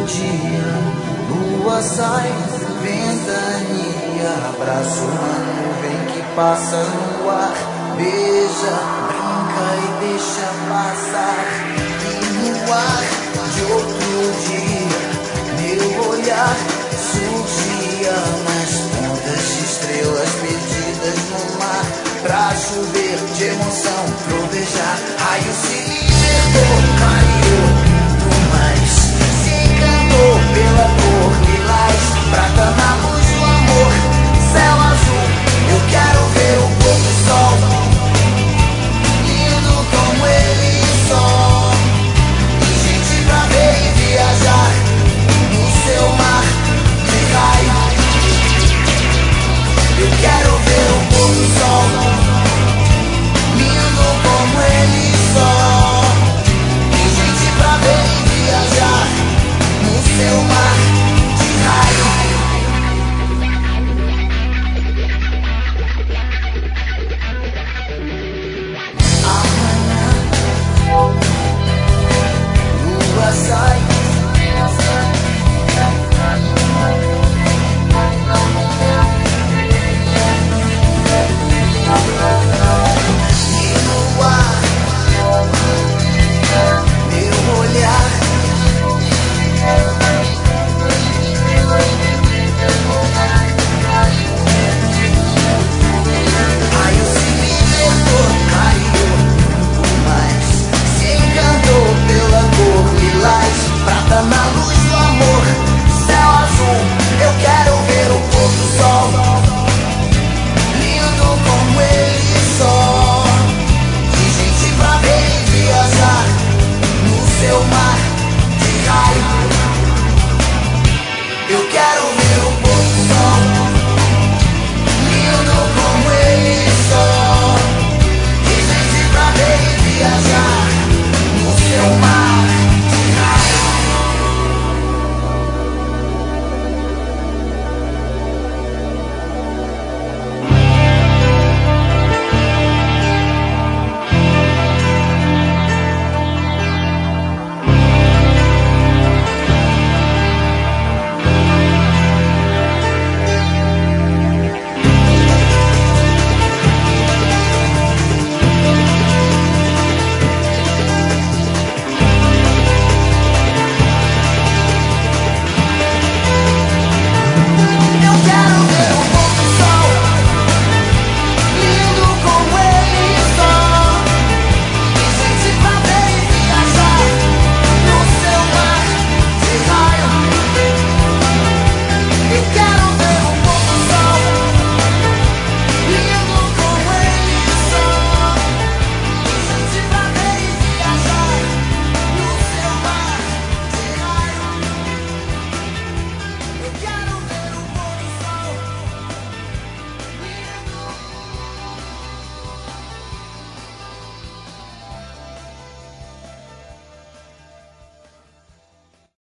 dia, lua sai, ventania, abraço uma nuvem que passa no ar, beija, brinca e deixa passar. E no ar de outro dia, meu olhar surgia nas pontas de estrelas perdidas no mar, pra chover de emoção, trovejar, raio se libertou,